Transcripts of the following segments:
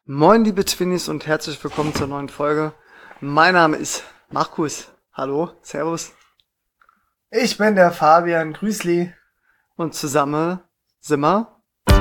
Moin liebe Twinnies und herzlich willkommen zur neuen Folge. Mein Name ist Markus. Hallo, Servus. Ich bin der Fabian, Grüßli. Und zusammen sind wir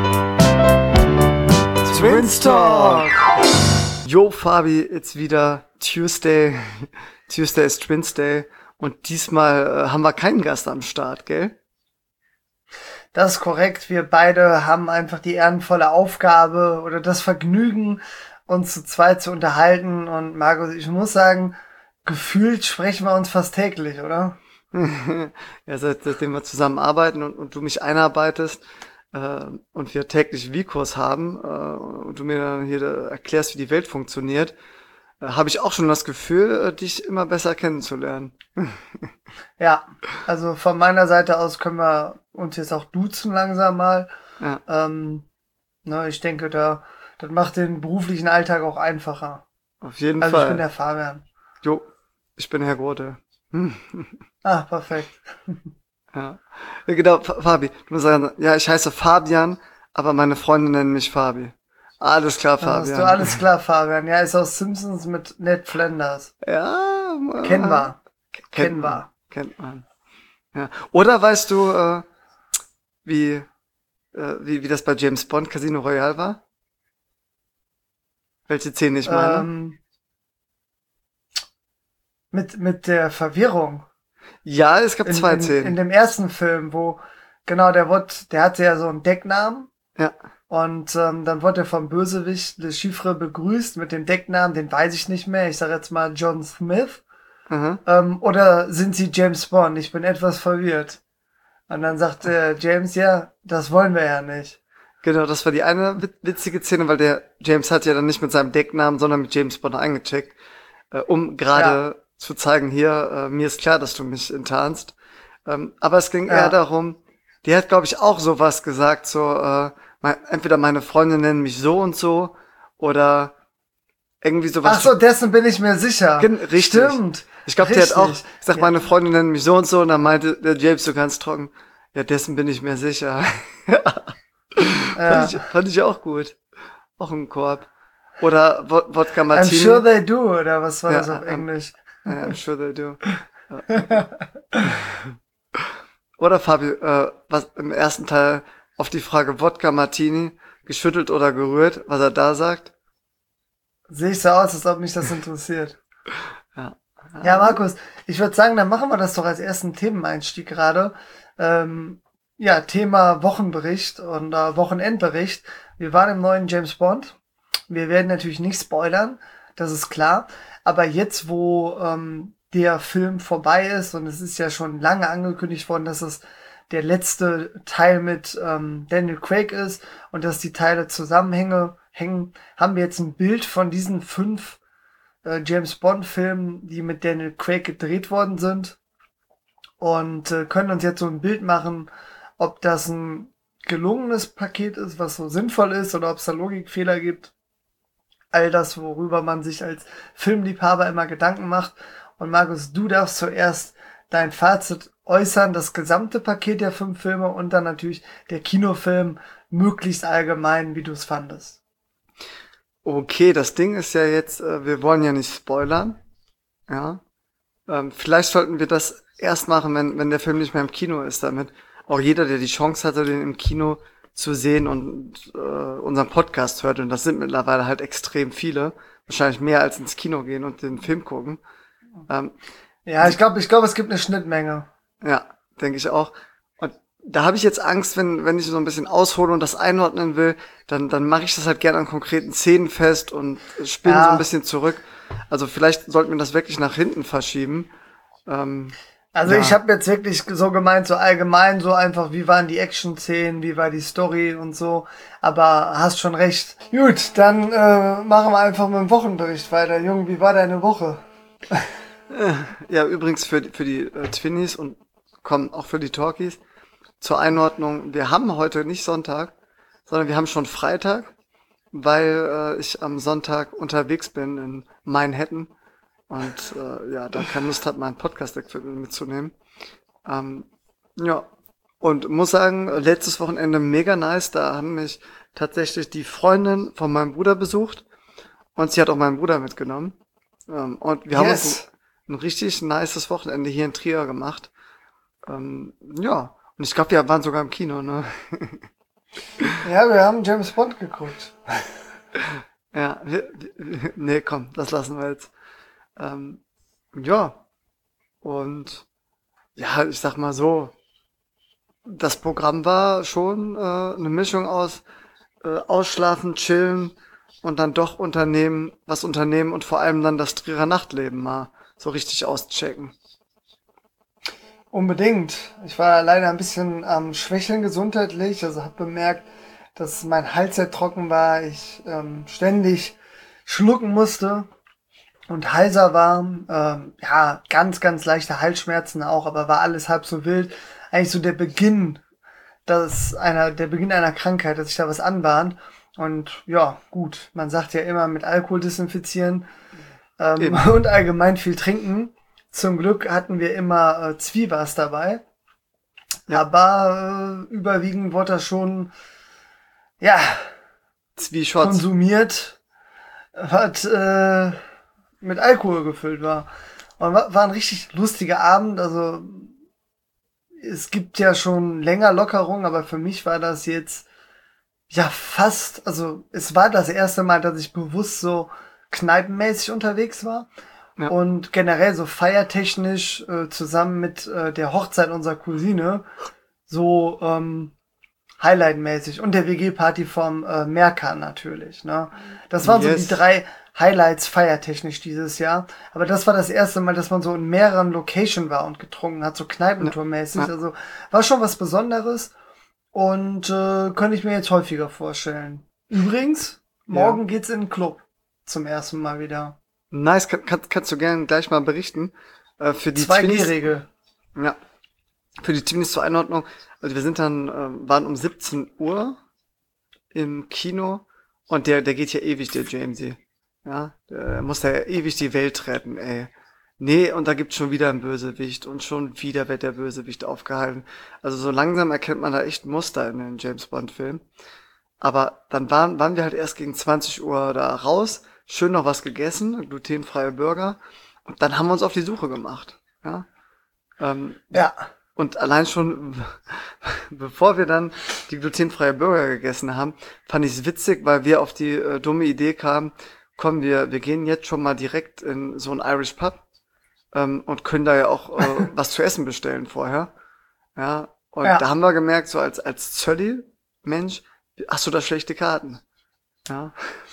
Twins Talk. Yo Fabi, it's wieder Tuesday. Tuesday ist Twins Day. Und diesmal haben wir keinen Gast am Start, gell? Das ist korrekt. Wir beide haben einfach die ehrenvolle Aufgabe oder das Vergnügen, uns zu zweit zu unterhalten. Und Markus, ich muss sagen, gefühlt sprechen wir uns fast täglich, oder? Ja, seitdem wir zusammen arbeiten und du mich einarbeitest und wir täglich V-Kurs haben und du mir dann hier erklärst, wie die Welt funktioniert, habe ich auch schon das Gefühl, dich immer besser kennenzulernen. Ja, also von meiner Seite aus können wir uns jetzt auch duzen langsam mal. Ja, Ich denke, das macht den beruflichen Alltag auch einfacher. auf jeden Also ich bin Fall. der Fabian. Jo, ich bin Herr Grote. Ah, perfekt. Ja. Ja, genau, Fabi. Du musst sagen, ja, ich heiße Fabian, aber meine Freunde nennen mich Fabi. Alles klar, Dann hast du Fabian. alles klar, Fabian. Ja, ist aus Simpsons mit Ned Flanders. Ja, Kennen wir. kennt Kennen man. wir. Kennt man. Ja. Oder weißt du, wie, wie das bei James Bond Casino Royale war? Welche Szene ich meine? Mit der Verwirrung. Ja, es gab zwei In Szenen. dem ersten Film, wo, genau, der hatte ja so einen Decknamen. Ja. Und dann wurde er vom Bösewicht Le Chiffre begrüßt mit dem Decknamen, den weiß ich nicht mehr. Ich sage jetzt mal John Smith. Aha. Oder sind Sie James Bond? Ich bin etwas verwirrt. Und dann sagt James, ja, das wollen wir ja nicht. Genau, das war die eine witzige Szene, weil der James hat ja dann nicht mit seinem Decknamen, sondern mit James Bond eingecheckt, um gerade zu zeigen, hier, mir ist klar, dass du mich enttarnst. Aber es ging eher Ja. darum, die hat, glaube ich, auch sowas gesagt, so, entweder meine Freunde nennen mich so und so, oder irgendwie sowas. Ach so, dessen bin ich mir sicher. Richtig. Stimmt. Ich glaube, die hat auch Richtig. gesagt, Ja. meine Freunde nennen mich so und dann meinte der James so ganz trocken, ja, dessen bin ich mir sicher. Ja. Fand ich auch gut. Auch ein Korb. Oder Wodka I'm Martini. sure they do, oder was war Ja, das auf Englisch? I'm sure they do. Oder Fabi, was im ersten Teil auf die Frage Wodka Martini, geschüttelt oder gerührt, was er da sagt? Sehe ich so aus, als ob mich das interessiert. Ja. Ja, Markus, ich würde sagen, dann machen wir das doch als ersten Themeneinstieg gerade. Ja, Thema Wochenbericht und Wochenendbericht. Wir waren im neuen James Bond. Wir werden natürlich nicht spoilern, das ist klar. Aber jetzt, wo der Film vorbei ist und es ist ja schon lange angekündigt worden, dass es der letzte Teil mit Daniel Craig ist und dass die Teile hängen, haben wir jetzt ein Bild von diesen 5 James Bond-Filmen, die mit Daniel Craig gedreht worden sind und können uns jetzt so ein Bild machen, ob das ein gelungenes Paket ist, was so sinnvoll ist oder ob es da Logikfehler gibt. All das, worüber man sich als Filmliebhaber immer Gedanken macht. Und Markus, du darfst zuerst dein Fazit äußern, das gesamte Paket der 5 Filme und dann natürlich der Kinofilm, möglichst allgemein, wie du es fandest. Okay, das Ding ist ja jetzt, wir wollen ja nicht spoilern. Ja. Vielleicht sollten wir das erst machen, wenn der Film nicht mehr im Kino ist, damit auch jeder, der die Chance hatte, den im Kino zu sehen und unseren Podcast hört, und das sind mittlerweile halt extrem viele, wahrscheinlich mehr als ins Kino gehen und den Film gucken. Ja, ich glaube, es gibt eine Schnittmenge. Ja, denke ich auch. Und da habe ich jetzt Angst, wenn ich so ein bisschen aushole und das einordnen will, dann mache ich das halt gerne an konkreten Szenen fest und spinne so ein bisschen zurück. Also vielleicht sollten wir das wirklich nach hinten verschieben. Also Ja. ich habe jetzt wirklich so gemeint, so allgemein, so einfach, wie waren die Action-Szenen, wie war die Story und so. Aber hast schon recht. Gut, dann machen wir einfach mit dem Wochenbericht weiter. Junge, wie war deine Woche? Ja, übrigens für die Twinnies und kommen auch für die Talkies zur Einordnung. Wir haben heute nicht Sonntag, sondern wir haben schon Freitag, weil ich am Sonntag unterwegs bin in Manhattan und ja, da keine Lust hat, meinen Podcast-Equipment mitzunehmen. Ja, und muss sagen, letztes Wochenende mega nice. Da haben mich tatsächlich die Freundin von meinem Bruder besucht Und sie hat auch meinen Bruder mitgenommen. Und wir haben uns Yes. ein richtig nices Wochenende hier in Trier gemacht. Ja, und ich glaube, wir waren sogar im Kino, ne? Ja, wir haben James Bond geguckt. Ja, nee, komm, das lassen wir jetzt. Ja, und ja, ich sag mal so, das Programm war schon eine Mischung aus Ausschlafen, Chillen und dann doch was unternehmen und vor allem dann das Trierer Nachtleben mal so richtig auschecken. Unbedingt. Ich war leider ein bisschen am Schwächeln gesundheitlich, also habe bemerkt, dass mein Hals sehr trocken war, ich ständig schlucken musste und heiser war. Ja, ganz, ganz leichte Halsschmerzen auch, aber war alles halb so wild. Eigentlich so der Beginn einer Krankheit, dass sich da was anbahnt. Und ja, gut, man sagt ja immer mit Alkohol desinfizieren Eben. und allgemein viel trinken. Zum Glück hatten wir immer Zwiebaß dabei. Ja, Aber überwiegend wurde das schon, ja, Zwieshots. konsumiert, was mit Alkohol gefüllt war. Und war ein richtig lustiger Abend. Also es gibt ja schon länger Lockerung, aber für mich war das jetzt ja fast, also es war das erste Mal, dass ich bewusst so kneipenmäßig unterwegs war. Ja, Und generell so feiertechnisch zusammen mit der Hochzeit unserer Cousine so Highlight-mäßig und der WG-Party vom Merkan natürlich. Ne? Das waren so die yes. 3 Highlights feiertechnisch dieses Jahr. Aber das war das erste Mal, dass man so in mehreren Locations war und getrunken hat, so Kneipentour-mäßig. Ja, Also war schon was Besonderes und könnte ich mir jetzt häufiger vorstellen. Übrigens, ja. morgen geht's in den Club zum ersten Mal wieder. Nice, kannst du gerne gleich mal berichten. Für die Twins, 2G-Regel. ja, für die Twins zur Einordnung. Also wir sind dann, waren um 17 Uhr im Kino und der geht ja ewig, der Jamesy. Ja, der muss ja ewig die Welt retten, ey. Nee, und da gibt's schon wieder einen Bösewicht und schon wieder wird der Bösewicht aufgehalten. Also so langsam erkennt man da echt Muster in den James Bond Filmen. Aber dann waren wir halt erst gegen 20 Uhr da raus, schön noch was gegessen, glutenfreie Burger. Und dann haben wir uns auf die Suche gemacht. Ja. Ähm, Ja. und allein schon, bevor wir dann die glutenfreie Burger gegessen haben, fand ich es witzig, weil wir auf die dumme Idee kamen, komm, wir gehen jetzt schon mal direkt in so ein Irish Pub und können da ja auch was zu essen bestellen vorher. Ja. Und da Ja. haben wir gemerkt, so als Zölli-Mensch, hast du da schlechte Karten. Ja.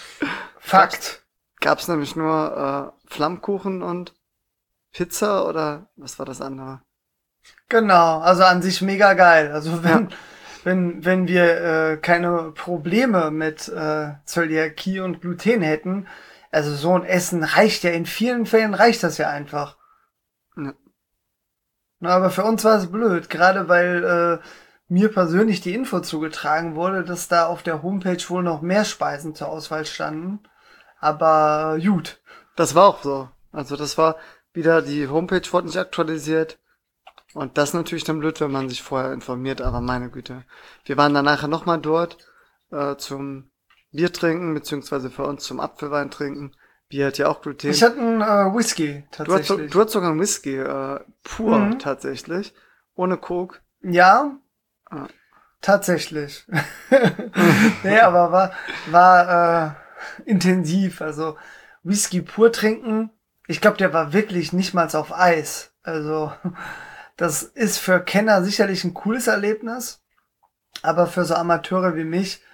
Fakt. Gab's nämlich nur Flammkuchen und Pizza oder was war das andere? Genau, also an sich mega geil. Also Ja, wenn wir keine Probleme mit Zöliakie und Gluten hätten, also so ein Essen reicht ja, in vielen Fällen reicht das ja einfach. ja, Na, aber für uns war es blöd, gerade weil mir persönlich die Info zugetragen wurde, dass da auf der Homepage wohl noch mehr Speisen zur Auswahl standen. Aber gut. das war auch so. Also das war wieder, die Homepage wurde nicht aktualisiert. Und das ist natürlich dann blöd, wenn man sich vorher informiert, aber meine Güte. Wir waren dann nachher nochmal dort zum Bier trinken, beziehungsweise für uns zum Apfelwein trinken. Bier hat ja auch Gluten. Ich hatte einen Whisky tatsächlich. Du hast sogar einen Whisky, pur Mhm. tatsächlich, ohne Coke. Ja, Ah. tatsächlich. Nee, aber war intensiv. Also Whisky pur trinken. Ich glaube, der war wirklich nicht mal auf Eis. Also das ist für Kenner sicherlich ein cooles Erlebnis. Aber für so Amateure wie mich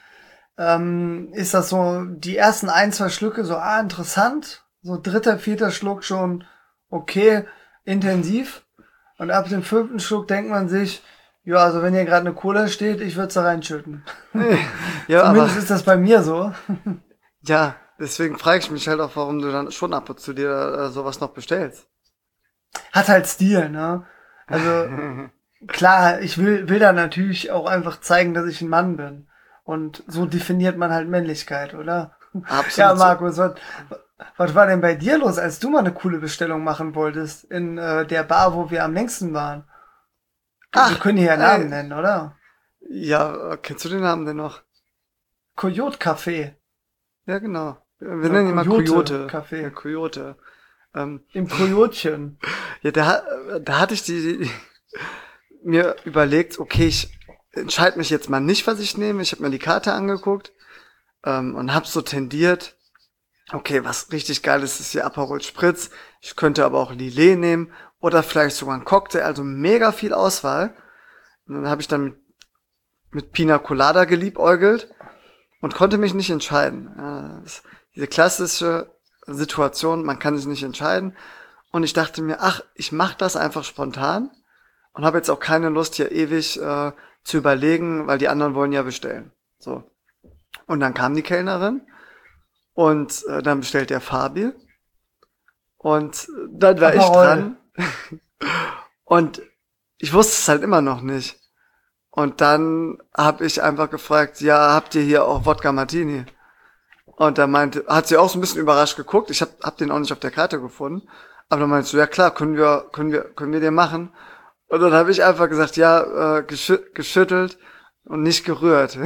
ist das so die ersten 1, 2 Schlücke so, interessant. So 3., 4. Schluck schon okay, intensiv. Und ab dem 5. Schluck denkt man sich, ja, also wenn hier gerade eine Cola steht, ich würde da reinschütten. Ja, Zumindest aber ist das bei mir so. ja, deswegen frage ich mich halt auch, warum du dann schon ab und zu dir sowas noch bestellst. Hat halt Stil, ne? Also klar, ich will da natürlich auch einfach zeigen, dass ich ein Mann bin. Und so definiert man halt Männlichkeit, oder? Ja, Absolut. Markus, was war denn bei dir los, als du mal eine coole Bestellung machen wolltest in der Bar, wo wir am längsten waren? Wir können hier ja Namen nennen, oder? Ja, kennst du den Namen denn noch? Coyote Café. Ja, genau. Wir nennen ihn mal Coyote. Café. Ja, Coyote. Im Coyotchen. Ja, da hatte ich mir überlegt, okay, ich entscheide mich jetzt mal nicht, was ich nehme. Ich habe mir die Karte angeguckt und habe so tendiert, okay, was richtig geil ist hier Aperol Spritz. Ich könnte aber auch Lillet nehmen oder vielleicht sogar einen Cocktail, also mega viel Auswahl. Und dann habe ich dann mit Pina Colada geliebäugelt und konnte mich nicht entscheiden. Ja, diese klassische Situation, man kann sich nicht entscheiden. Und ich dachte mir, ach, ich mache das einfach spontan und habe jetzt auch keine Lust, hier ewig zu überlegen, weil die anderen wollen ja bestellen. So. Und dann kam die Kellnerin und dann bestellt der Fabi. Und dann war ich dran. Und ich wusste es halt immer noch nicht. Und dann habe ich einfach gefragt, ja, habt ihr hier auch Wodka Martini? Und da hat sie auch so ein bisschen überrascht geguckt. Ich hab den auch nicht auf der Karte gefunden. Aber dann meinte sie, ja klar, können wir den machen. Und dann habe ich einfach gesagt, ja, geschüttelt und nicht gerührt.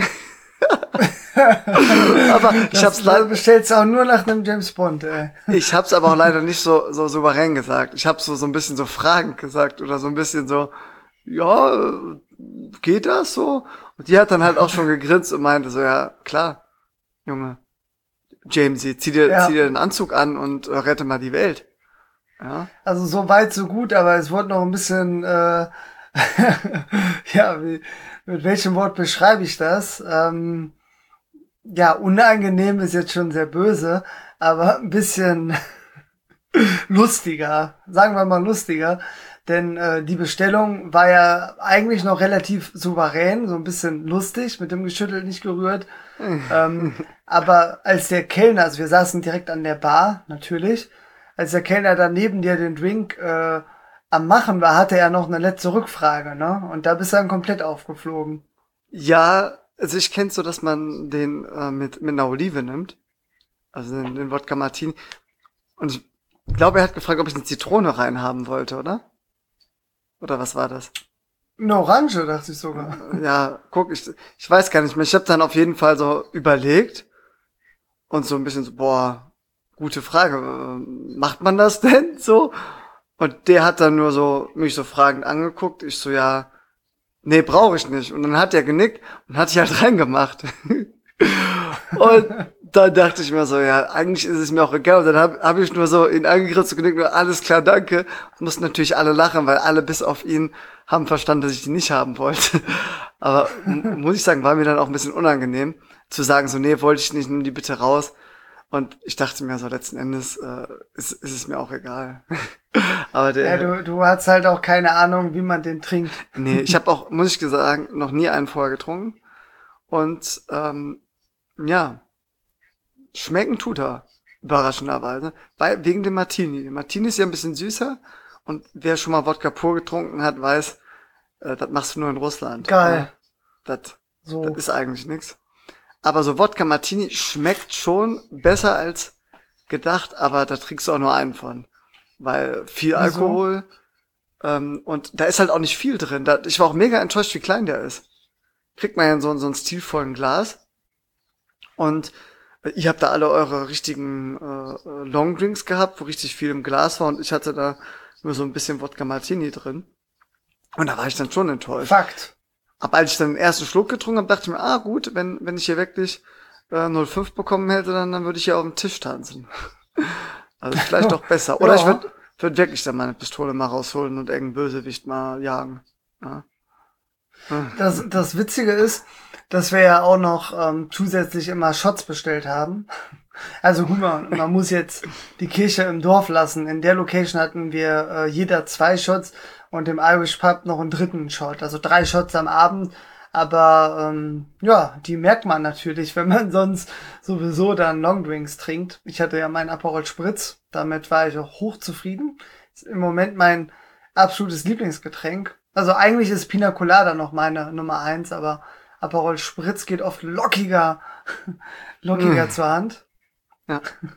Aber ich hab's leider, du bestellst auch nur nach einem James Bond, ey. Ich hab's aber auch leider nicht so souverän gesagt. Ich hab's so ein bisschen so fragend gesagt oder so ein bisschen so, ja, geht das so? Und die hat dann halt auch schon gegrinst und meinte so, ja, klar, Junge, Jamesy, zieh dir den Anzug an und rette mal die Welt. Ja. Also so weit, so gut, aber es wurde noch ein bisschen, ja, mit welchem Wort beschreibe ich das? Ja, unangenehm ist jetzt schon sehr böse, aber ein bisschen lustiger, sagen wir mal lustiger, denn die Bestellung war ja eigentlich noch relativ souverän, so ein bisschen lustig, mit dem geschüttelt, nicht gerührt. Aber als der Kellner, also wir saßen direkt an der Bar, natürlich, als der Kellner dann neben dir den Drink am Machen war, hatte er noch eine letzte Rückfrage, ne? Und da bist du dann komplett aufgeflogen. Ja, also ich kenn's so, dass man den mit einer Olive nimmt, also den Wodka Martini. Und ich glaube, er hat gefragt, ob ich eine Zitrone reinhaben wollte, oder? Oder was war das? Eine Orange, dachte ich sogar. Ja, guck, ich weiß gar nicht mehr. Ich habe dann auf jeden Fall so überlegt und so ein bisschen so, boah, gute Frage, macht man das denn so? Und der hat dann nur so mich so fragend angeguckt. Ich so, ja, nee, brauche ich nicht. Und dann hat er genickt und hat sich halt reingemacht. Und dann dachte ich mir so, ja, eigentlich ist es mir auch egal. Und dann hab ich nur so ihn angegrinst und genickt, nur alles klar, danke. Und mussten natürlich alle lachen, weil alle bis auf ihn haben verstanden, dass ich die nicht haben wollte. Aber muss ich sagen, war mir dann auch ein bisschen unangenehm, zu sagen so, nee, wollte ich nicht, nimm die bitte raus. Und ich dachte mir so, letzten Endes ist es mir auch egal. Aber du hast halt auch keine Ahnung, wie man den trinkt. Nee, ich habe auch, muss ich sagen, noch nie einen vorher getrunken. Und ja, schmecken tut er, überraschenderweise. Wegen dem Martini. Der Martini ist ja ein bisschen süßer. Und wer schon mal Wodka pur getrunken hat, weiß, das machst du nur in Russland. Geil. Ja, das ist eigentlich nix. Aber so Wodka Martini schmeckt schon besser als gedacht, aber da trinkst du auch nur einen von. Weil viel Alkohol und da ist halt auch nicht viel drin. Ich war auch mega enttäuscht, wie klein der ist. Kriegt man ja in so einen stilvollen Glas. Und ihr habt da alle eure richtigen Longdrinks gehabt, wo richtig viel im Glas war und ich hatte da nur so ein bisschen Wodka Martini drin. Und da war ich dann schon enttäuscht. Fakt. Aber als ich dann den ersten Schluck getrunken habe, dachte ich mir, gut, wenn ich hier wirklich 0,5 bekommen hätte, dann würde ich hier auf dem Tisch tanzen. Also vielleicht doch besser. Oder ich würde wirklich dann meine Pistole mal rausholen und irgendeinen Bösewicht mal jagen. Ja. Das Witzige ist, dass wir ja auch noch zusätzlich immer Shots bestellt haben. Also guck mal, man muss jetzt die Kirche im Dorf lassen. In der Location hatten wir jeder 2 Shots und im Irish Pub noch einen dritten Shot. Also 3 Shots am Abend. Aber ja, die merkt man natürlich, wenn man sonst sowieso dann Longdrinks trinkt. Ich hatte ja meinen Aperol Spritz. Damit war ich auch hochzufrieden. Ist im Moment mein absolutes Lieblingsgetränk. Also eigentlich ist Pina Colada noch meine Nummer 1, aber Aperol Spritz geht oft lockiger zur Hand. Ja.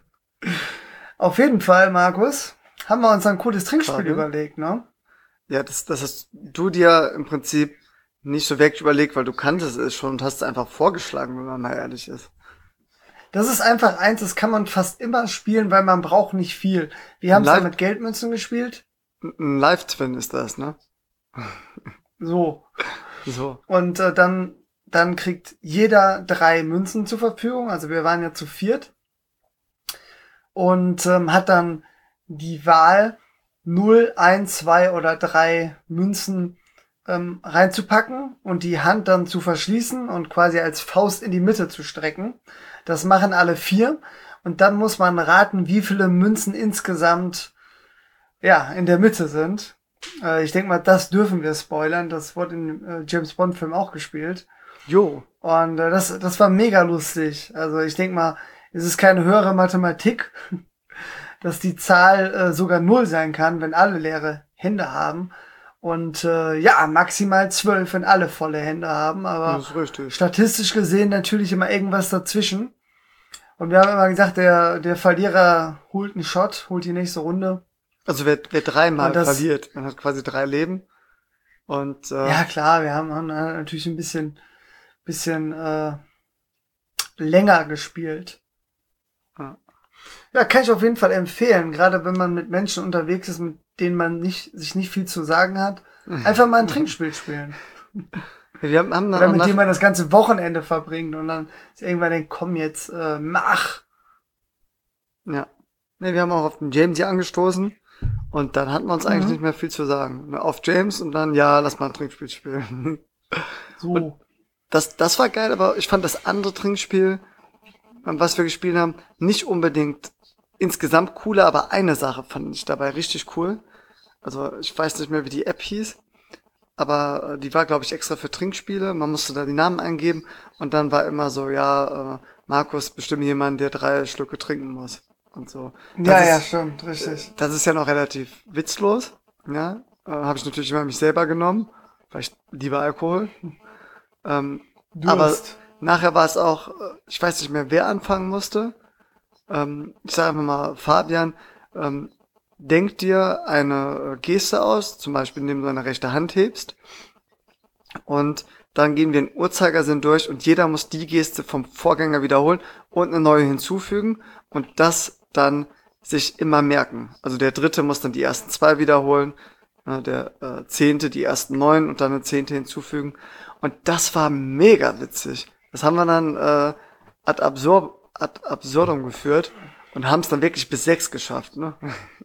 Auf jeden Fall, Markus, haben wir uns ein cooles Trinkspiel überlegt, ne? Ja, das hast du dir im Prinzip nicht so wirklich überlegt, weil du kanntest es schon und hast es einfach vorgeschlagen, wenn man mal ehrlich ist. Das ist einfach eins, das kann man fast immer spielen, weil man braucht nicht viel. Wir haben es Live- ja mit Geldmünzen gespielt. Ein Live-Twin ist das, ne? So. So. Und dann kriegt jeder 3 Münzen zur Verfügung. Also wir waren ja zu 4. Und hat dann die Wahl, 0, 1, 2 oder 3 Münzen reinzupacken und die Hand dann zu verschließen und quasi als Faust in die Mitte zu strecken. Das machen alle 4. Und dann muss man raten, wie viele Münzen insgesamt in der Mitte sind. Ich denke mal, das dürfen wir spoilern. Das wurde im James Bond Film auch gespielt. Jo. Und das war mega lustig. Also ich denke mal, es ist keine höhere Mathematik, dass die Zahl sogar 0 sein kann, wenn alle leere Hände haben. Und maximal 12, wenn alle volle Hände haben. Aber Das ist richtig. statistisch gesehen natürlich immer irgendwas dazwischen. Und wir haben immer gesagt, der Verlierer holt einen Shot, holt die nächste Runde. Also wer 3-mal Und das- verliert, man hat quasi 3 Leben. Und Ja klar, wir haben natürlich ein bisschen länger gespielt. Ja. Ja, kann ich auf jeden Fall empfehlen, gerade wenn man mit Menschen unterwegs ist, mit denen man sich nicht viel zu sagen hat. Einfach mal ein Trinkspiel spielen. wir haben dann Oder auch mit nach, dem man das ganze Wochenende verbringt und dann ist irgendwann denkt, komm jetzt, mach. ja. Nee, wir haben auch auf den James hier angestoßen und dann hatten wir uns eigentlich Mhm. nicht mehr viel zu sagen. Auf James und dann, ja, lass mal ein Trinkspiel spielen. So. Das war geil, aber ich fand das andere Trinkspiel, was wir gespielt haben, nicht unbedingt insgesamt cooler, aber eine Sache fand ich dabei richtig cool. Also ich weiß nicht mehr, wie die App hieß, aber die war, glaube ich, extra für Trinkspiele. Man musste da die Namen eingeben und dann war immer so, Markus, bestimme jemanden, der 3 Schlücke trinken muss und so. Ja, stimmt, richtig. Das ist ja noch relativ witzlos, ja. Habe ich natürlich immer mich selber genommen, weil ich liebe Alkohol. Aber Durst. nachher war es auch, ich weiß nicht mehr, wer anfangen musste. Ich sage einfach mal, Fabian, denk dir eine Geste aus, zum Beispiel indem du deine rechte Hand hebst. Und dann gehen wir in Uhrzeigersinn durch und jeder muss die Geste vom Vorgänger wiederholen und eine neue hinzufügen und das dann sich immer merken. Also der Dritte muss dann die ersten 2 wiederholen, der Zehnte die ersten 9 und dann eine 10. hinzufügen. Und das war mega witzig. Das haben wir dann ad absurdum geführt und haben es dann wirklich bis 6 geschafft. Ne?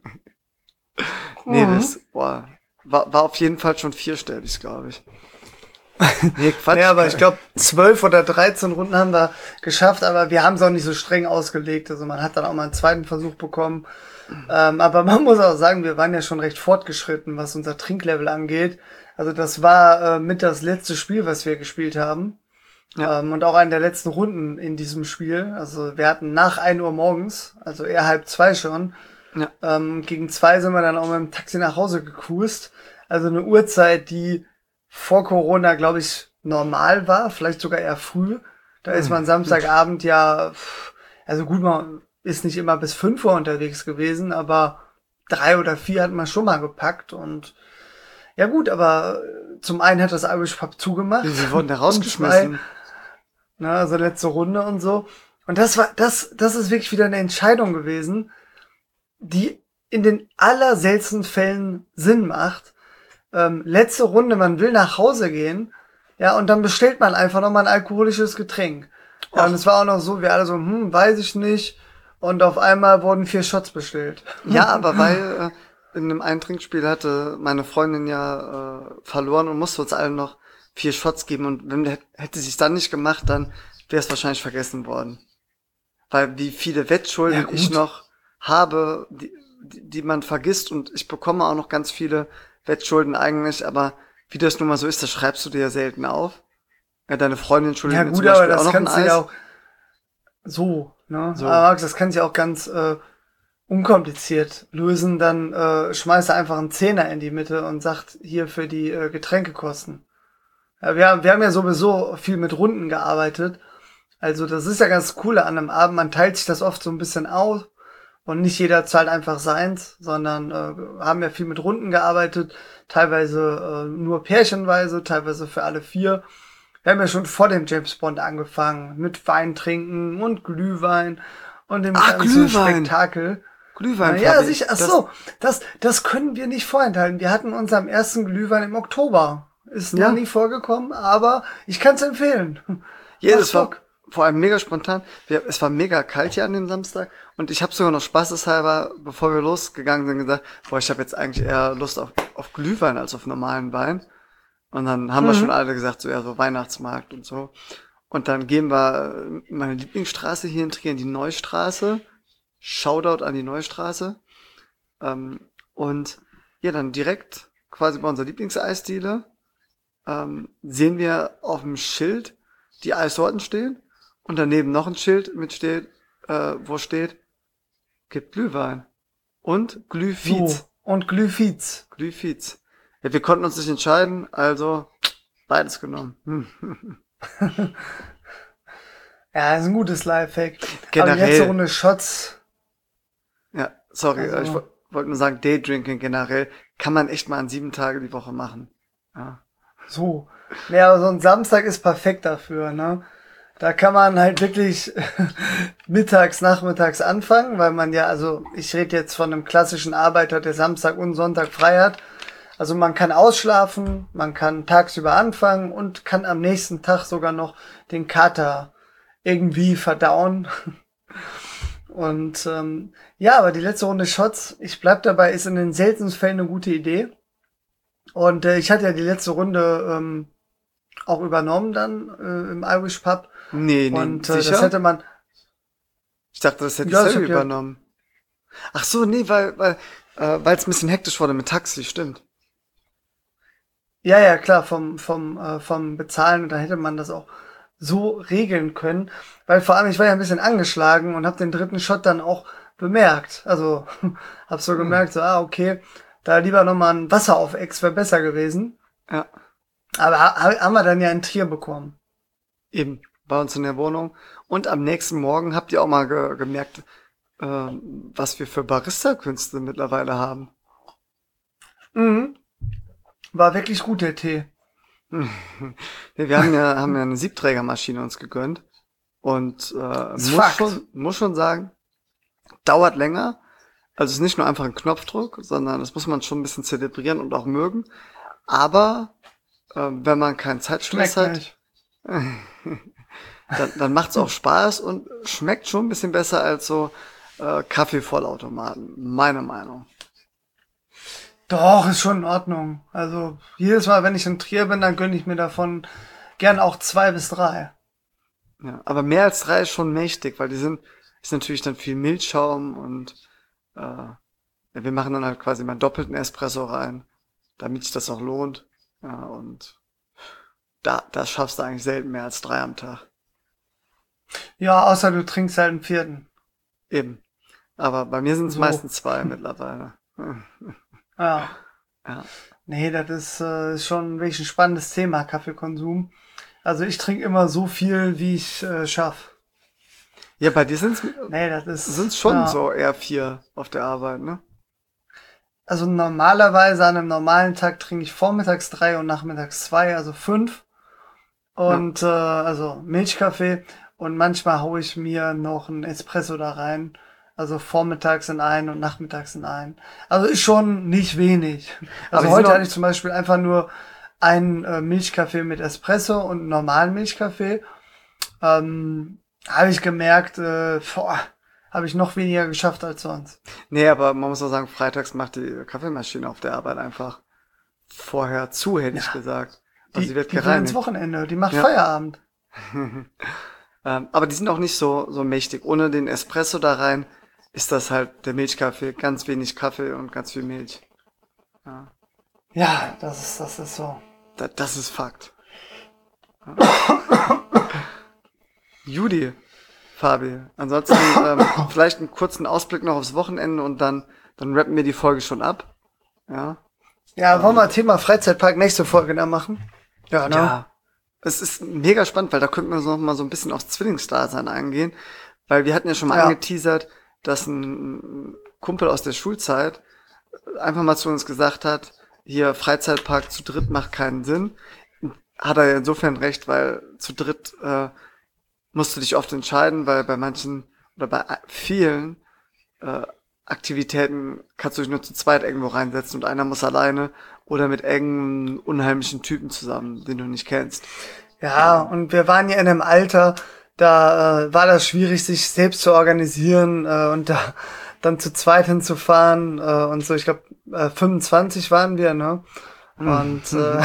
Nee, das war auf jeden Fall schon 4-stellig, glaube ich. Nee, Quatsch. Ja, aber ich glaube, 12 oder 13 Runden haben wir geschafft, aber wir haben es auch nicht so streng ausgelegt. Also man hat dann auch mal einen zweiten Versuch bekommen. Aber man muss auch sagen, wir waren ja schon recht fortgeschritten, was unser Trinklevel angeht. Also das war mit das letzte Spiel, was wir gespielt haben. Ja. Und auch eine der letzten Runden in diesem Spiel. Also wir hatten nach 1 Uhr morgens, also eher 1:30 schon. Ja. Gegen 2 sind wir dann auch mit dem Taxi nach Hause gecruised. Also eine Uhrzeit, die vor Corona, glaube ich, normal war, vielleicht sogar eher früh. Da ist man Samstagabend also gut, man ist nicht immer bis 5 Uhr unterwegs gewesen, aber 3 oder 4 hat man schon mal gepackt und ja gut, aber zum einen hat das Irish Pub zugemacht. Sie wurden da Und rausgeschmissen. also letzte Runde und so. Und das ist wirklich wieder eine Entscheidung gewesen, die in den allerseltensten Fällen Sinn macht. Letzte Runde, man will nach Hause gehen, ja, und dann bestellt man einfach nochmal ein alkoholisches Getränk. Ja, und es war auch noch so, wir alle so, weiß ich nicht. Und auf einmal wurden 4 Shots bestellt. Ja, aber weil in dem einen Trinkspiel hatte meine Freundin verloren und musste uns allen noch 4 Shots geben. Und hätte sie es dann nicht gemacht, dann wäre es wahrscheinlich vergessen worden. Weil wie viele Wettschulden Ja, ich gut. noch habe, die man vergisst. Und ich bekomme auch noch ganz viele Wettschulden eigentlich. Aber wie das nun mal so ist, das schreibst du dir ja selten auf. Ja, deine Freundin schuldet Ja mir gut, zum aber Beispiel auch das noch ein kannst du Eis. ja auch so, ne? So. Aber Max, das kannst du ja auch ganz unkompliziert lösen. Dann schmeißt er einfach einen Zehner in die Mitte und sagt, hier für die Getränkekosten. Ja, wir haben ja sowieso viel mit Runden gearbeitet. Also das ist ja ganz cool an einem Abend. Man teilt sich das oft so ein bisschen auf und nicht jeder zahlt einfach seins, sondern haben ja viel mit Runden gearbeitet. Teilweise nur pärchenweise, teilweise für alle 4. Wir haben ja schon vor dem James Bond angefangen mit Wein trinken und Glühwein und dem ganzen Glühwein. Spektakel. Glühwein, Ja, Fabi. sicher. Ach so, das können wir nicht vorenthalten. Wir hatten unseren ersten Glühwein im Oktober. Ist Ja. noch nie vorgekommen, aber ich kann es empfehlen. Das war Bock. vor allem mega spontan. Es war mega kalt hier an dem Samstag und ich habe sogar noch spaßeshalber, bevor wir losgegangen sind, gesagt, boah, ich habe jetzt eigentlich eher Lust auf Glühwein als auf normalen Wein. Und dann haben wir schon alle gesagt, so ja, so Weihnachtsmarkt und so. Und dann gehen wir in meine Lieblingsstraße hier in Trier, in die Neustraße. Shoutout an die Neustraße. Und ja, dann direkt quasi bei unserer Lieblingseisdiele sehen wir auf dem Schild die Eissorten stehen und daneben noch ein Schild wo steht, gibt Glühwein und Glühfiez. So, und Glühfiez. Glühfiez. Ja, wir konnten uns nicht entscheiden, also beides genommen. Ja, ist ein gutes Lifehack. Generell. Aber die letzte Runde Shots. Ja, sorry, Also- ich wollte nur sagen, Daydrinking generell kann man echt mal an 7 Tage die Woche machen. Ja. So. Ja, aber so ein Samstag ist perfekt dafür, ne? Da kann man halt wirklich mittags, nachmittags anfangen, weil man ja, also ich rede jetzt von einem klassischen Arbeiter, der Samstag und Sonntag frei hat. Also man kann ausschlafen, man kann tagsüber anfangen und kann am nächsten Tag sogar noch den Kater irgendwie verdauen. Und ja, aber die letzte Runde Shots, ich bleib dabei, ist in den seltensten Fällen eine gute Idee. Und ich hatte ja die letzte Runde auch übernommen dann im Irish Pub. Nee, Und sicher? das hätte man. Ich dachte, das hätte Ja, ich ich selber hab ja- übernommen. Ach so, nee, weil es ein bisschen hektisch wurde mit Taxi, stimmt. Ja, ja, klar, vom Bezahlen, da hätte man das auch so regeln können. Weil vor allem, ich war ja ein bisschen angeschlagen und habe den dritten Shot dann auch bemerkt. Also hab so gemerkt, so, okay, da lieber nochmal ein Wasser auf Ex wäre besser gewesen. Ja, Aber haben wir dann ja in Trier bekommen. eben, bei uns in der Wohnung. Und am nächsten Morgen habt ihr auch mal gemerkt, was wir für Barista-Künste mittlerweile haben. Mhm. War wirklich gut, der Tee. Nee, wir haben ja eine Siebträgermaschine uns gegönnt. Und Fakt. muss schon sagen, dauert länger. Also es ist nicht nur einfach ein Knopfdruck, sondern das muss man schon ein bisschen zelebrieren und auch mögen. Aber wenn man keinen Zeitstress Schmeckt hat, nicht. dann macht's auch Spaß und schmeckt schon ein bisschen besser als so Kaffeevollautomaten, meine Meinung. Doch, ist schon in Ordnung. Also jedes Mal, wenn ich in Trier bin, dann gönne ich mir davon gern auch 2 bis 3. Ja, aber mehr als 3 ist schon mächtig, weil ist natürlich dann viel Milchschaum und ja, wir machen dann halt quasi mal einen doppelten Espresso rein, damit sich das auch lohnt. Ja, und das schaffst du eigentlich selten mehr als 3 am Tag. Ja, außer du trinkst halt einen vierten. Eben. Aber bei mir sind es So. meistens 2 mittlerweile. Ja. Ja. Nee, das ist schon wirklich ein spannendes Thema, Kaffeekonsum. Also ich trinke immer so viel, wie ich schaffe. Ja, bei dir sind's Nee, das ist schon ja. so eher 4 auf der Arbeit, ne? Also normalerweise an einem normalen Tag trinke ich vormittags 3 und nachmittags 2, also 5. Und also Milchkaffee. Und manchmal haue ich mir noch einen Espresso da rein. Also vormittags in einen und nachmittags in einen. Also ist schon nicht wenig. Aber Also die sind heute auch- hatte ich zum Beispiel einfach nur einen Milchkaffee mit Espresso und einen normalen Milchkaffee. Habe ich gemerkt, habe ich noch weniger geschafft als sonst. Nee, aber man muss auch sagen, freitags macht die Kaffeemaschine auf der Arbeit einfach vorher zu, hätte ich gesagt. Also die wird die will ins gereinigt. Wochenende, die macht Ja. Feierabend. Aber die sind auch nicht so mächtig. Ohne den Espresso da rein ist das halt der Milchkaffee, ganz wenig Kaffee und ganz viel Milch. Ja, das ist so. Das ist Fakt. Ja. Judy, Fabi. Ansonsten vielleicht einen kurzen Ausblick noch aufs Wochenende und dann rappen wir die Folge schon ab. Ja. Ja, wollen wir Thema Freizeitpark nächste Folge da machen? Ja, ne? Ja. Es ist mega spannend, weil da könnten wir noch mal so ein bisschen aufs Zwillingsdasein eingehen. Weil wir hatten ja schon mal Ja. angeteasert, dass ein Kumpel aus der Schulzeit einfach mal zu uns gesagt hat, hier Freizeitpark zu dritt macht keinen Sinn. hat er insofern recht, weil zu dritt musst du dich oft entscheiden, weil bei manchen oder bei vielen Aktivitäten kannst du dich nur zu zweit irgendwo reinsetzen und einer muss alleine oder mit engen, unheimlichen Typen zusammen, den du nicht kennst. Ja, und wir waren ja in einem Alter, da war das schwierig, sich selbst zu organisieren und da dann zu zweit hinzufahren und so. Ich glaube, 25 waren wir, ne? Und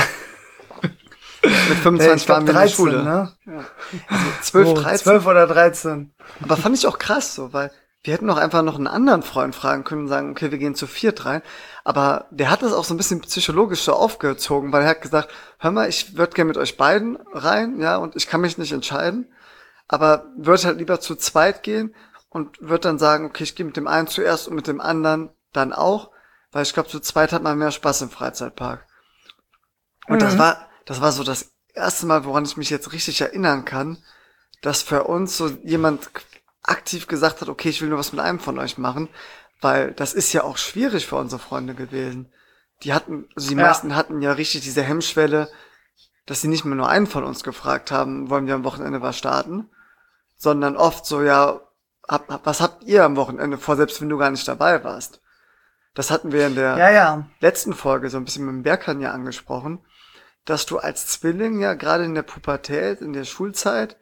mit 25 waren wir 13, in der Schule. Ne? Ja. Also 12, 13. 12 oder 13. Aber fand ich auch krass so, weil wir hätten auch einfach noch einen anderen Freund fragen können und sagen, okay, wir gehen zu viert rein. Aber der hat das auch so ein bisschen psychologisch so aufgezogen, weil er hat gesagt, hör mal, ich würde gerne mit euch beiden rein, ja, und ich kann mich nicht entscheiden, aber würde halt lieber zu zweit gehen und würde dann sagen, okay, ich gehe mit dem einen zuerst und mit dem anderen dann auch, weil ich glaube, zu zweit hat man mehr Spaß im Freizeitpark. Und das war so das erste Mal, woran ich mich jetzt richtig erinnern kann, dass für uns so jemand aktiv gesagt hat, okay, ich will nur was mit einem von euch machen, weil das ist ja auch schwierig für unsere Freunde gewesen. Die meisten hatten ja richtig diese Hemmschwelle, dass sie nicht mehr nur einen von uns gefragt haben, wollen wir am Wochenende was starten, sondern oft so, ja, was habt ihr am Wochenende vor, selbst wenn du gar nicht dabei warst? Das hatten wir in der letzten Folge so ein bisschen mit dem Berkan ja angesprochen, dass du als Zwilling ja gerade in der Pubertät, in der Schulzeit,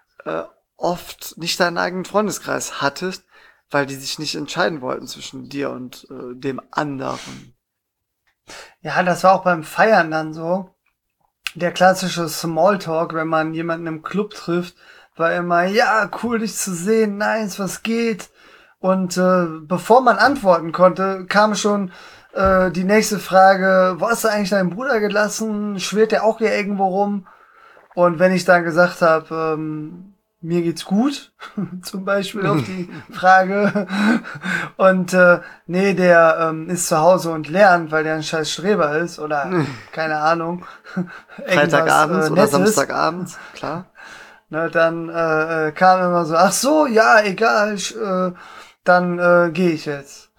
oft nicht deinen eigenen Freundeskreis hattest, weil die sich nicht entscheiden wollten zwischen dir und dem anderen. Ja, das war auch beim Feiern dann so. Der klassische Smalltalk, wenn man jemanden im Club trifft, war immer, ja, cool, dich zu sehen, nice, was geht? Und bevor man antworten konnte, kam schon die nächste Frage, wo hast du eigentlich deinen Bruder gelassen? Schwirrt der auch hier irgendwo rum? Und wenn ich dann gesagt habe, mir geht's gut, zum Beispiel auf die Frage. Und nee, der ist zu Hause und lernt, weil der ein scheiß Streber ist oder keine Ahnung. Freitagabends oder Samstagabends, klar. Ne, dann kam immer so, ach so, ja, egal, dann gehe ich jetzt.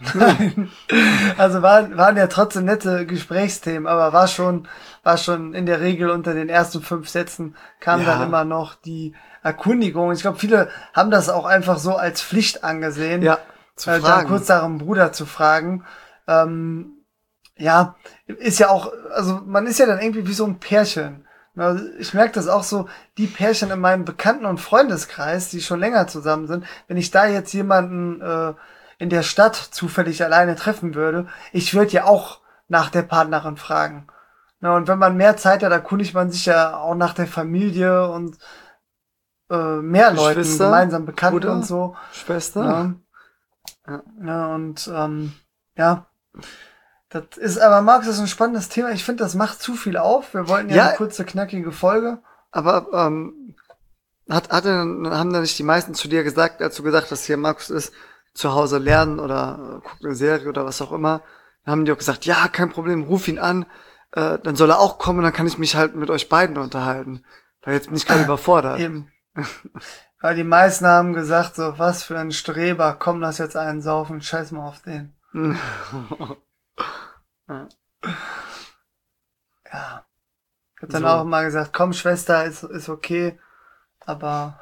Also waren ja trotzdem nette Gesprächsthemen, aber war schon in der Regel unter den ersten 5 Sätzen kam dann immer noch die Erkundigung. Ich glaube, viele haben das auch einfach so als Pflicht angesehen, zu fragen. dann kurz nach dem Bruder zu fragen. Ja, ist ja auch, also man ist ja dann irgendwie wie so ein Pärchen. Also ich merke das auch so, die Pärchen in meinem Bekannten- und Freundeskreis, die schon länger zusammen sind, wenn ich da jetzt jemanden in der Stadt zufällig alleine treffen würde, ich würde ja auch nach der Partnerin fragen. Na, und wenn man mehr Zeit hat, erkundigt man sich ja auch nach der Familie und mehr Leuten, gemeinsam Bekannten Bruder, und so. Schwester. Ja, und ja, das ist, aber Marc, das ist ein spannendes Thema. Ich finde, das macht zu viel auf. Wir wollten ja eine kurze, knackige Folge. Aber haben da nicht die meisten zu dir gesagt, als du gesagt hast, hier Markus ist zu Hause lernen oder guckt eine Serie oder was auch immer, dann haben die auch gesagt, ja, kein Problem, ruf ihn an, dann soll er auch kommen, dann kann ich mich halt mit euch beiden unterhalten. Weil jetzt bin ich gerade überfordert. Eben. Weil die meisten haben gesagt, so, was für ein Streber, komm, lass jetzt einen saufen, scheiß mal auf den. Ja. Ich hab dann auch mal gesagt, komm, Schwester, ist okay, aber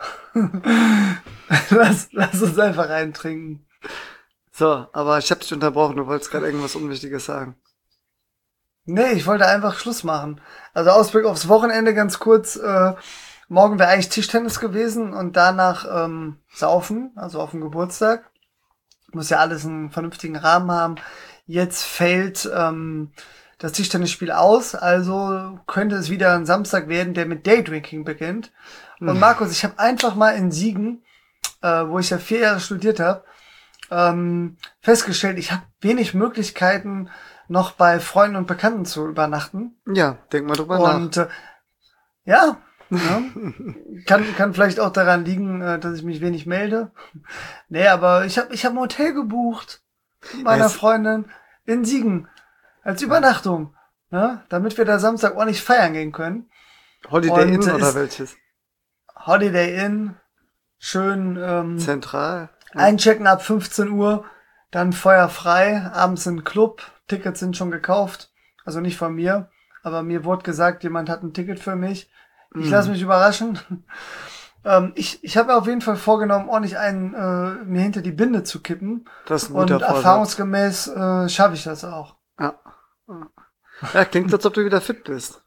lass uns einfach reintrinken. So, aber ich hab dich unterbrochen, du wolltest gerade irgendwas Unwichtiges sagen. Nee, ich wollte einfach Schluss machen. Also Ausblick aufs Wochenende ganz kurz, morgen wäre eigentlich Tischtennis gewesen und danach saufen, also auf dem Geburtstag. Muss ja alles einen vernünftigen Rahmen haben. Jetzt fällt das Tischtennisspiel aus, also könnte es wieder ein Samstag werden, der mit Daydrinking beginnt. Und Markus, ich habe einfach mal in Siegen, wo ich ja 4 Jahre studiert habe, festgestellt, ich habe wenig Möglichkeiten, noch bei Freunden und Bekannten zu übernachten. Ja, denk mal drüber nach. Und ja, kann vielleicht auch daran liegen, dass ich mich wenig melde. Nee, aber ich hab ein Hotel gebucht mit meiner Freundin in Siegen als Übernachtung, ne? Damit wir da Samstag ordentlich feiern gehen können. Holiday Inn oder welches? Holiday Inn, schön zentral. Einchecken ab 15 Uhr, dann feuerfrei, abends in den Club, Tickets sind schon gekauft, also nicht von mir, aber mir wurde gesagt, jemand hat ein Ticket für mich. Ich lasse mich überraschen. Ich habe mir auf jeden Fall vorgenommen, ordentlich mir hinter die Binde zu kippen. Das ist ein Und guter Vorsatz. erfahrungsgemäß schaffe ich das auch. Ja. Ja, klingt, als ob du wieder fit bist.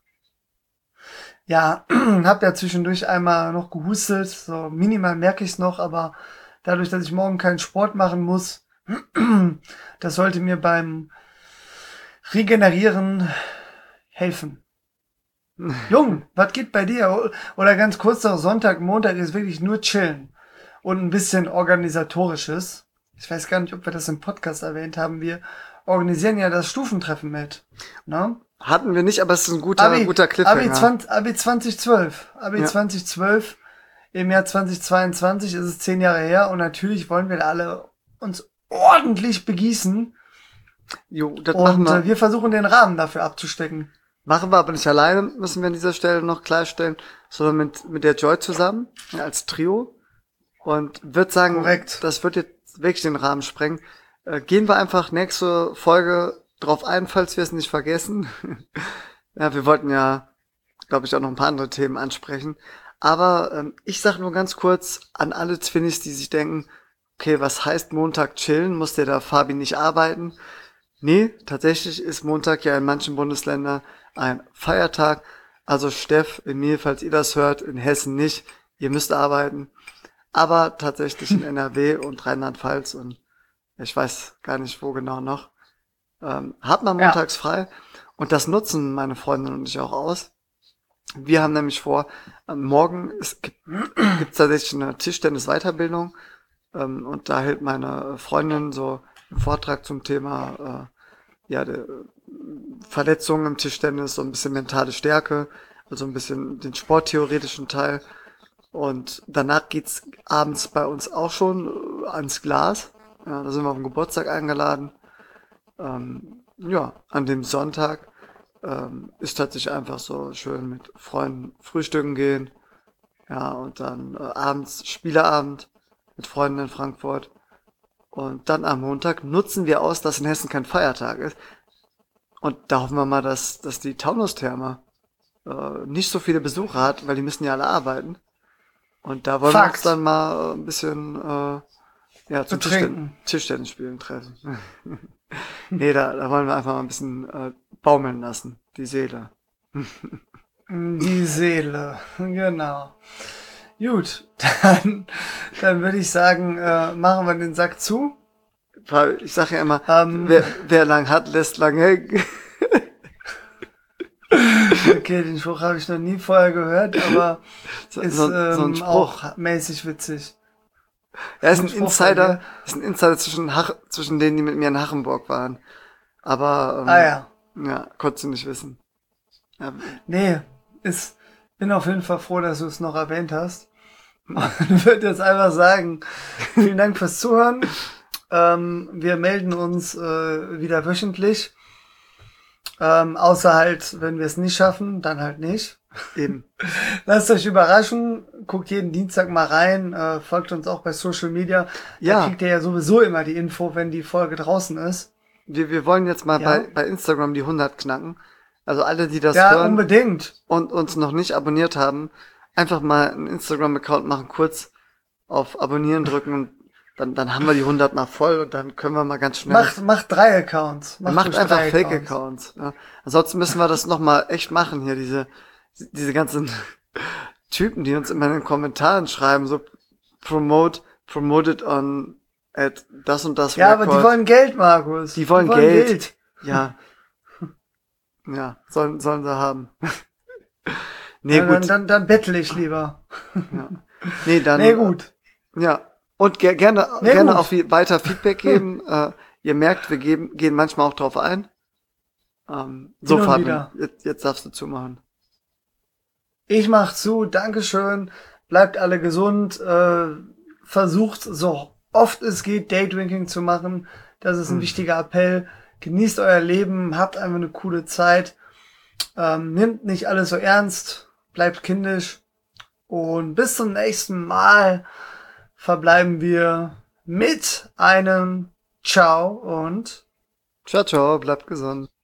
Ja, hab ja zwischendurch einmal noch gehustet. So minimal merke ich es noch, aber dadurch, dass ich morgen keinen Sport machen muss, das sollte mir beim Regenerieren helfen. Jung, was geht bei dir? Oder ganz kurz noch, Sonntag, Montag ist wirklich nur chillen. Und ein bisschen organisatorisches. Ich weiß gar nicht, ob wir das im Podcast erwähnt haben. Wir organisieren ja das Stufentreffen mit. Ne? Hatten wir nicht, aber es ist ein guter Cliffhanger. Abi 2012. Abi Ja. 2012. Im Jahr 2022 ist es 10 Jahre her. Und natürlich wollen wir da alle uns ordentlich begießen. Jo, das machen Und wir. wir versuchen den Rahmen dafür abzustecken. Machen wir aber nicht alleine, müssen wir an dieser Stelle noch klarstellen, sondern mit der Joy zusammen, ja, als Trio. Und würde sagen, Korrekt. das wird jetzt wirklich den Rahmen sprengen. Gehen wir einfach nächste Folge drauf ein, falls wir es nicht vergessen. Ja, wir wollten ja, glaube ich, auch noch ein paar andere Themen ansprechen. Aber ich sag nur ganz kurz an alle Twinnies, die sich denken, okay, was heißt Montag chillen? Muss der da Fabi nicht arbeiten? Nee, tatsächlich ist Montag ja in manchen Bundesländern ein Feiertag. Also Steff, Emil, falls ihr das hört, in Hessen nicht. Ihr müsst arbeiten. Aber tatsächlich in NRW und Rheinland-Pfalz und ich weiß gar nicht, wo genau noch, hat man montags frei. Und das nutzen meine Freundin und ich auch aus. Wir haben nämlich vor, morgen gibt's tatsächlich eine Tischtennis-Weiterbildung. Und da hält meine Freundin so einen Vortrag zum Thema der Verletzungen im Tischtennis, so ein bisschen mentale Stärke, also ein bisschen den sporttheoretischen Teil. Und danach geht's abends bei uns auch schon ans Glas. Ja, da sind wir auf den Geburtstag eingeladen. An dem Sonntag ist tatsächlich einfach so schön mit Freunden frühstücken gehen. Ja, und dann abends Spieleabend mit Freunden in Frankfurt. Und dann am Montag nutzen wir aus, dass in Hessen kein Feiertag ist. Und da hoffen wir mal, dass die Taunustherme nicht so viele Besucher hat, weil die müssen ja alle arbeiten. Und da wollen wir uns dann mal ein bisschen zum Tischtennisspielen treffen. Nee, da wollen wir einfach mal ein bisschen baumeln lassen, die Seele. Die Seele, genau. Gut, dann würde ich sagen, machen wir den Sack zu. Ich sage ja immer, wer lang hat, lässt lang hängen. Okay, den Spruch habe ich noch nie vorher gehört, aber ist so ein Spruch. Auch mäßig witzig. Ja, ist ein Insider zwischen denen, die mit mir in Hachenburg waren. Aber ja, konntest du nicht wissen. Ja. Nee, bin auf jeden Fall froh, dass du es noch erwähnt hast. Ich würde jetzt einfach sagen, vielen Dank fürs Zuhören. Wir melden uns wieder wöchentlich. Außer halt, wenn wir es nicht schaffen, dann halt nicht. Eben. Lasst euch überraschen, guckt jeden Dienstag mal rein, folgt uns auch bei Social Media. Da kriegt ihr ja sowieso immer die Info, wenn die Folge draußen ist. Wir wollen jetzt mal bei Instagram die 100 knacken. Also alle, die das hören unbedingt. Und uns noch nicht abonniert haben, einfach mal einen Instagram-Account machen, kurz auf Abonnieren drücken und dann haben wir die 100 mal voll und dann können wir mal ganz schnell... Macht 3 Accounts. Macht einfach Fake-Accounts. Ja. Ansonsten müssen wir das nochmal echt machen hier, diese ganzen Typen, die uns immer in den Kommentaren schreiben, so promoted on at das und das. Ja, Record. aber die wollen Geld, Markus. Die wollen Geld. Ja. Ja, sollen sie haben. Nee, ja, gut. Dann bettel ich lieber. Ja. Nee, gut. Ja. Und gerne auch weiter Feedback geben. Ihr merkt, wir gehen manchmal auch drauf ein. So, Fabian, jetzt darfst du zumachen. Ich mach zu, Dankeschön. Bleibt alle gesund. Versucht so oft es geht, Daydrinking zu machen. Das ist ein wichtiger Appell. Genießt euer Leben, habt einfach eine coole Zeit. Nimmt nicht alles so ernst. Bleibt kindisch. Und bis zum nächsten Mal verbleiben wir mit einem Ciao und Ciao, bleibt gesund.